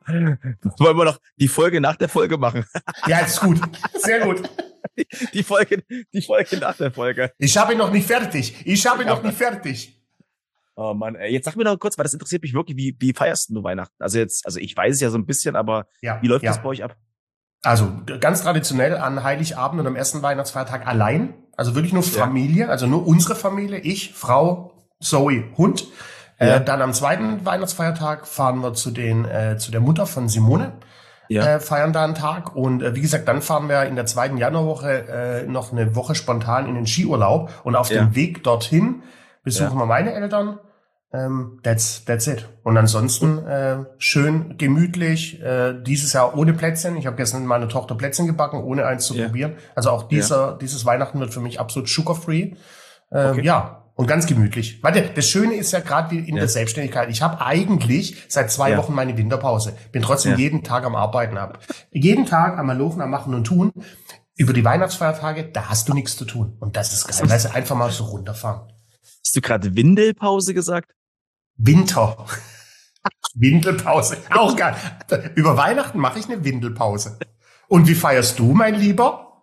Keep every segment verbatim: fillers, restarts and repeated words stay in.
Wollen wir noch die Folge nach der Folge machen? Ja, ist gut. Sehr gut. Die, die Folge, die Folge nach der Folge. Ich habe ihn noch nicht fertig. Ich habe ihn noch nicht fertig. Oh Mann, ey, jetzt sag mir noch kurz, weil das interessiert mich wirklich, wie, wie feierst du Weihnachten? Also jetzt, also ich weiß es ja so ein bisschen, aber ja, wie läuft ja. das bei euch ab? Also ganz traditionell an Heiligabend und am ersten Weihnachtsfeiertag allein. Also wirklich nur Familie, ja. Also nur unsere Familie, ich, Frau, Zoe, Hund. Ja. Äh, dann am zweiten Weihnachtsfeiertag fahren wir zu den äh, zu der Mutter von Simone. Ja. Äh, feiern da einen Tag und äh, wie gesagt, dann fahren wir in der zweiten Januarwoche äh, noch eine Woche spontan in den Skiurlaub und auf ja. dem Weg dorthin besuchen ja. wir meine Eltern. Ähm, that's that's it. Und ansonsten äh, schön gemütlich. Äh, dieses Jahr ohne Plätzchen. Ich habe gestern mit meiner Tochter Plätzchen gebacken, ohne eins zu ja. probieren. Also auch dieser ja. dieses Weihnachten wird für mich absolut sugar-free. Äh, okay. Ja. Und ganz gemütlich. Warte, das Schöne ist ja gerade wie in ja. der Selbstständigkeit. Ich habe eigentlich seit zwei ja. Wochen meine Winterpause. Bin trotzdem ja. jeden Tag am Arbeiten ab. Jeden Tag am Malochen, am Machen und Tun. Über die Weihnachtsfeiertage, da hast du nichts zu tun. Und das ist geil. Weißt du, einfach mal so runterfahren. Hast du gerade Windelpause gesagt? Winter. Windelpause. Auch geil. Über Weihnachten mache ich eine Windelpause. Und wie feierst du, mein Lieber?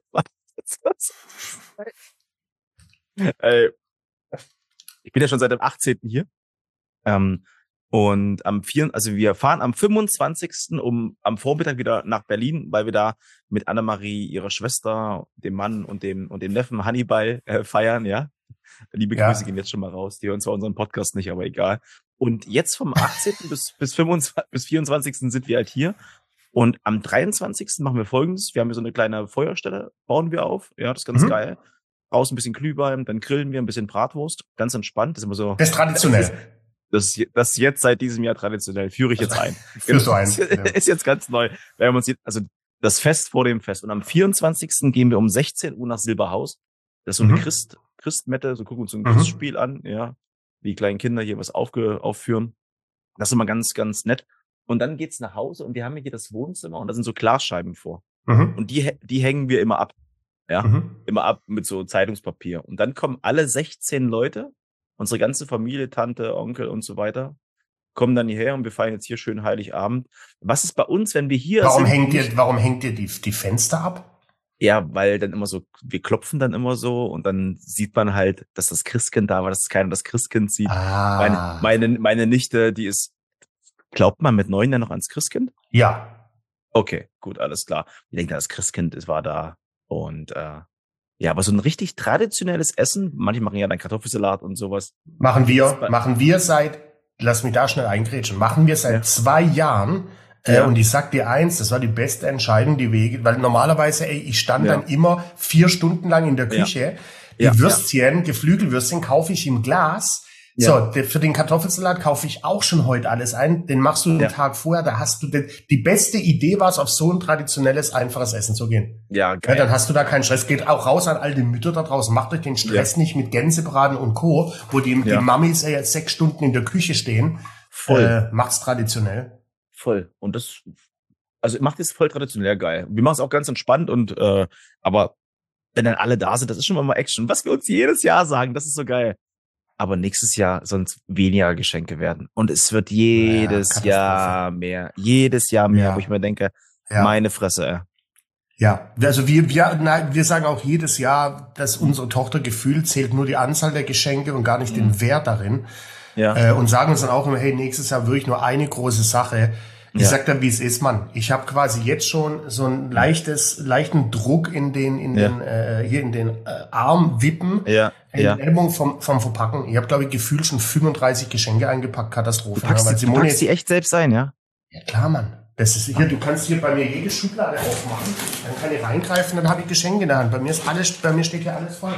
Ey. Ich bin ja schon seit dem achtzehnten hier. Ähm, und am vierten, also wir fahren am fünfundzwanzigsten um am Vormittag wieder nach Berlin, weil wir da mit Annemarie, ihrer Schwester, dem Mann und dem und dem Neffen Hannibal äh, feiern, ja. Liebe Grüße ja. gehen jetzt schon mal raus. Die hören zwar unseren Podcast nicht, aber egal. Und jetzt vom achtzehnten bis bis fünfundzwanzigsten bis vierundzwanzigsten sind wir halt hier. Und am dreiundzwanzigsten machen wir Folgendes: Wir haben hier so eine kleine Feuerstelle, bauen wir auf. Ja, das ist ganz mhm. geil. Raus ein bisschen Glühwein, dann grillen wir ein bisschen Bratwurst. Ganz entspannt. Das ist immer so. Das ist traditionell. Das ist, das ist jetzt seit diesem Jahr traditionell. Führe ich jetzt ein. Führst du ein. Das ist jetzt ganz neu. Wir haben uns jetzt, also das Fest vor dem Fest. Und am vierundzwanzigsten gehen wir um sechzehn Uhr nach Silberhaus. Das ist so eine mhm. Christ, Christmette. So gucken uns so ein mhm. Christspiel an. Ja. Wie kleine Kinder hier was aufge, aufführen. Das ist immer ganz, ganz nett. Und dann geht's nach Hause und wir haben hier das Wohnzimmer und da sind so Glasscheiben vor. Mhm. Und die, die hängen wir immer ab. Ja, mhm. immer ab mit so Zeitungspapier. Und dann kommen alle sechzehn Leute, unsere ganze Familie, Tante, Onkel und so weiter, kommen dann hierher und wir feiern jetzt hier schön Heiligabend. Was ist bei uns, wenn wir hier warum sind? Hängt ihr, warum hängt ihr die, die Fenster ab? Ja, weil dann immer so, wir klopfen dann immer so und dann sieht man halt, dass das Christkind da war, dass keiner das Christkind sieht. Ah. Meine, meine, meine Nichte, die ist, glaubt man mit neun dann noch ans Christkind? Ja. Okay, gut, alles klar. Ich denke, das Christkind ist, war da. Und äh, ja, aber so ein richtig traditionelles Essen, manche machen ja dann Kartoffelsalat und sowas. Machen wir, machen wir seit, lass mich da schnell eingrätschen, machen wir seit ja. zwei Jahren. Äh, ja. Und ich sag dir eins, das war die beste Entscheidung, die wir, weil normalerweise, ey, ich stand ja. dann immer vier Stunden lang in der Küche. Ja. Die ja. Würstchen, ja. Geflügelwürstchen kaufe ich im Glas. Ja. So, für den Kartoffelsalat kaufe ich auch schon heute alles ein. Den machst du den ja. Tag vorher. Da hast du den, die beste Idee, war es, auf so ein traditionelles, einfaches Essen zu gehen. Ja, geil. Ja, dann hast du da keinen Stress. Geht auch raus an all die Mütter da draußen. Macht euch den Stress ja. nicht mit Gänsebraten und Co., wo die, ja. die Mamis ja jetzt sechs Stunden in der Küche stehen. Voll. Äh, macht's traditionell. Voll. Und das, also macht es voll traditionell geil. Wir machen es auch ganz entspannt und, äh, aber wenn dann alle da sind, das ist schon mal Action. Was wir uns jedes Jahr sagen, das ist so geil. Aber nächstes Jahr sollen es weniger Geschenke werden. Und es wird jedes ja, Jahr mehr. Jedes Jahr mehr, ja. wo ich mir denke, ja. meine Fresse. Ey. Ja, also wir, wir, na, wir sagen auch jedes Jahr, dass unsere Tochter gefühlt zählt nur die Anzahl der Geschenke und gar nicht mhm. den Wert darin. Ja. Äh, und sagen uns dann auch immer, hey, nächstes Jahr wirklich nur eine große Sache. Ich ja. sag dann, wie es ist, Mann. Ich habe quasi jetzt schon so ein leichtes, leichten Druck in den, in ja. den, äh, hier in den äh, Armwippen, ja. in ja. den Ellbogen vom, vom Verpacken. Ich habe, glaube ich, gefühlt schon fünfunddreißig Geschenke eingepackt, Katastrophe. Du packst, ja, die, du packst die echt selbst ein, ja? Ja, klar, Mann. Das ist hier, du kannst hier bei mir jede Schublade aufmachen, dann kann ich reingreifen, dann habe ich Geschenke in der Hand. Bei mir ist alles, bei mir steht hier alles voll.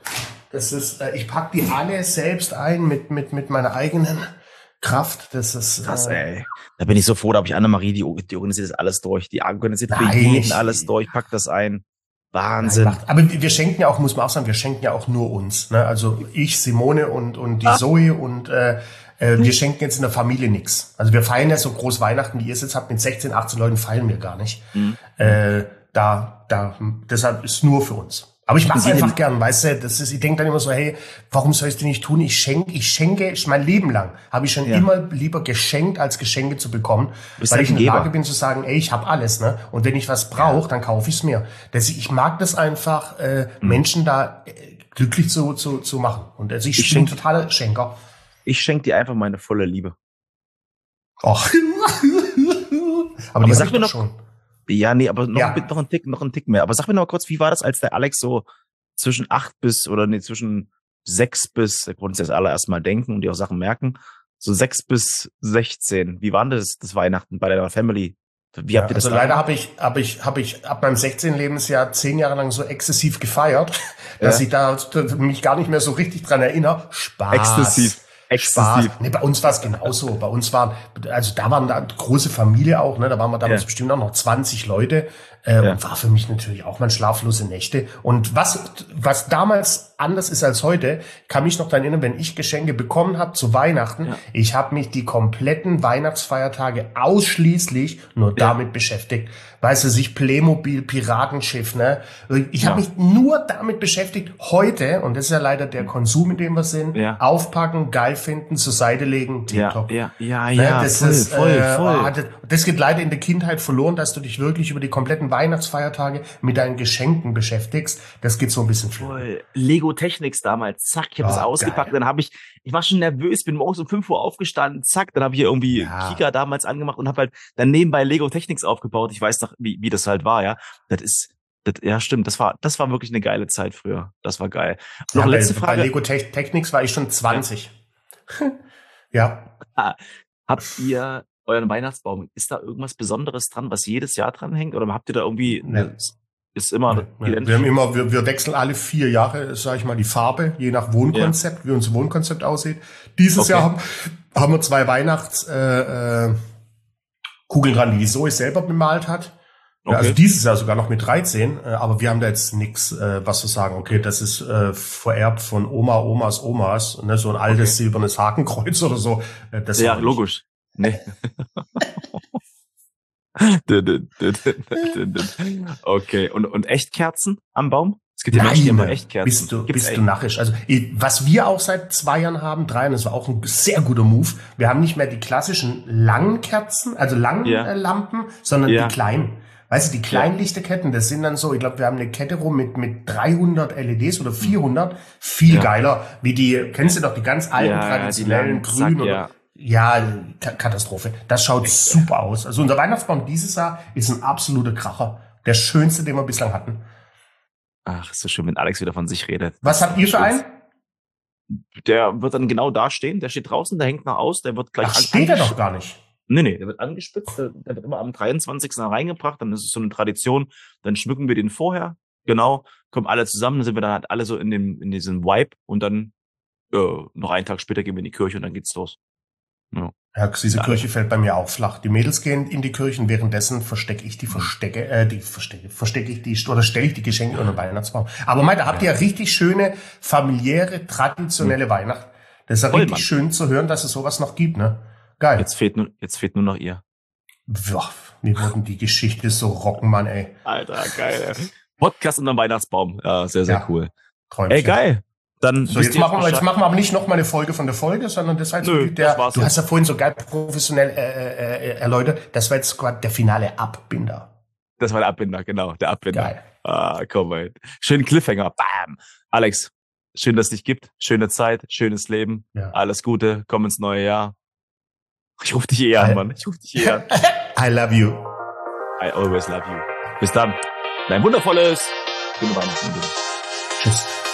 Das ist, äh, ich pack die alle selbst ein mit, mit, mit meiner eigenen Kraft. Das ist krass, äh, ey. Da bin ich so froh, da habe ich Annemarie, die, die organisiert das alles durch. Die organisiert für jeden alles durch, packt das ein. Wahnsinn. Nein, macht, aber wir schenken ja auch, muss man auch sagen, wir schenken ja auch nur uns. Ne? Also ich, Simone und, und die ah. Zoe und äh, äh, wir schenken jetzt in der Familie nichts. Also wir feiern ja so groß Weihnachten, wie ihr es jetzt habt, mit sechzehn, achtzehn Leuten feiern wir gar nicht. Mhm. Äh, da, da, deshalb ist nur für uns. Aber ich mach's einfach gern, weißt du, das ist, ich denke dann immer so, hey, warum soll ich das nicht tun? Ich schenke, ich schenke, mein Leben lang habe ich schon ja. immer lieber geschenkt, als Geschenke zu bekommen, weil ich in der Lage bin zu sagen, ey, ich habe alles, ne? Und wenn ich was brauche, ja. dann kaufe ich's mir. Das, ich mag das einfach, äh, mhm. Menschen da äh, glücklich zu, zu, zu machen. Und also ich, ich bin ein totaler Schenker. Ich schenke dir einfach meine volle Liebe. Och. aber, aber sag mir noch schon. Ja, nee, aber noch, ja. Ein, noch ein Tick, noch ein Tick mehr. Aber sag mir noch mal kurz, wie war das, als der Alex so zwischen acht bis, oder nee, zwischen sechs bis, wir wollen uns jetzt alle erstmal denken und die auch Sachen merken, so sechs bis sechzehn. Wie war das, das Weihnachten bei deiner Family? Wie ja, habt ihr das also leider habe ich, habe ich, habe ich ab meinem sechzehnten Lebensjahr zehn Jahre lang so exzessiv gefeiert, dass ja. ich da mich gar nicht mehr so richtig dran erinnere. Spaß. Exzessiv. Spaß. Nee, bei uns war es genauso. Bei uns waren, also da waren da große Familie auch, ne, da waren wir damals ja. bestimmt auch noch zwanzig Leute, äh, ja. und war für mich natürlich auch mal schlaflose Nächte. Und was, was damals anders ist als heute, kann mich noch daran erinnern, wenn ich Geschenke bekommen habe zu Weihnachten, ja. ich habe mich die kompletten Weihnachtsfeiertage ausschließlich nur ja. damit beschäftigt. Weißt du, sich Playmobil, Piratenschiff, ne? Ich ja. habe mich nur damit beschäftigt, heute, und das ist ja leider der Konsum, in dem wir sind, ja. aufpacken, geil finden, zur Seite legen, TikTok. Ja, ja, ja, ja, ne? Das voll, ist, voll, äh, voll. Oh, das, das geht leider in der Kindheit verloren, dass du dich wirklich über die kompletten Weihnachtsfeiertage mit deinen Geschenken beschäftigst. Das geht so ein bisschen voll. Lego Technics damals, zack, ich habe oh, das ausgepackt, geil. Dann habe ich, ich war schon nervös, bin morgens um fünf Uhr aufgestanden, zack, dann habe ich hier irgendwie ja. Kika damals angemacht und habe halt dann nebenbei Lego Technics aufgebaut. Ich weiß noch, wie, wie das halt war, ja. Das ist, das, ja stimmt, das war, das war wirklich eine geile Zeit früher. Das war geil. Noch ja, letzte bei, Frage. Bei Lego Te- Technics war ich schon zwanzig. Ja. ja. Habt ihr euren Weihnachtsbaum, ist da irgendwas Besonderes dran, was jedes Jahr dran hängt? Oder habt ihr da irgendwie, nee. eine, ist immer nee, nee. Wir haben immer, wir, wir wechseln alle vier Jahre, sage ich mal, die Farbe, je nach Wohnkonzept, ja. wie unser Wohnkonzept aussieht. Dieses okay. Jahr haben, haben wir zwei Weihnachts, äh, äh, Kugeln dran, die die Zoe selber bemalt hat. Okay. Also dieses Jahr sogar noch mit dreizehn, äh, aber wir haben da jetzt nichts, äh, was zu sagen. Okay, das ist äh, vererbt von Oma, Omas, Omas, ne, so ein altes okay. silbernes Hakenkreuz oder so. Äh, das ja, logisch. Nee. Okay, und, und Echtkerzen am Baum? Es gibt ja Menschen, die immer Echtkerzen. Bist du, Gibt's bist du narrisch. Also, was wir auch seit zwei Jahren haben, drei, und das war auch ein sehr guter Move. Wir haben nicht mehr die klassischen langen Kerzen, also langen ja. Lampen, sondern ja. die kleinen. Weißt du, die kleinen Lichterketten, das sind dann so, ich glaube, wir haben eine Kette rum mit mit dreihundert L E Ds oder vierhundert. Viel ja. geiler, wie die, kennst du doch, die ganz alten, ja, traditionellen, grün oder, ja. ja, Katastrophe. Das schaut Echt? super aus. Also unser Weihnachtsbaum dieses Jahr ist ein absoluter Kracher. Der schönste, den wir bislang hatten. Ach, ist so schön, wenn Alex wieder von sich redet. Was habt ihr für einen? Der wird dann genau da stehen, der steht draußen, der hängt noch aus, der wird gleich... Ach, steht er doch gar nicht. Nee, nee, der wird angespitzt, der, der wird immer am dreiundzwanzigsten reingebracht, dann ist es so eine Tradition, dann schmücken wir den vorher, genau, kommen alle zusammen, dann sind wir dann halt alle so in dem in diesem Vibe und dann äh, noch einen Tag später gehen wir in die Kirche und dann geht's los. Ja, ja diese ja. Kirche fällt bei mir auch flach. Die Mädels gehen in die Kirchen, währenddessen verstecke ich die Verstecke, äh, die Verstecke, verstecke ich die, oder stelle ich die Geschenke unter den Weihnachtsbaum. Aber meint, da habt ihr ja richtig schöne, familiäre, traditionelle mhm. Weihnacht. Das ist ja Voll, richtig Mann. schön zu hören, dass es sowas noch gibt, ne? Geil. Jetzt fehlt nur, jetzt fehlt nur noch ihr. Boah, mir wurden die Geschichte so rocken, Mann, ey. Alter, geil, ey. Podcast unter dem Weihnachtsbaum. Ja, sehr, sehr ja, cool. Träumchen. Ey, geil. Dann so, jetzt machen, wir, jetzt machen wir aber nicht noch mal eine Folge von der Folge, sondern das war jetzt Nö, der, das du jetzt. hast ja vorhin so geil professionell äh, äh, erläutert, das war jetzt gerade der finale Abbinder. Das war der Abbinder, genau, der Abbinder. Geil. Ah, komm mal. Schönen Cliffhanger. Bam. Alex, schön, dass es dich gibt. Schöne Zeit, schönes Leben. Ja. Alles Gute, komm ins neue Jahr. Ich ruf dich eh an, Mann. Ich ruf dich eh an. I love you. I always love you. Bis dann. Dein wundervolles. Schöne Weihnachten. Tschüss.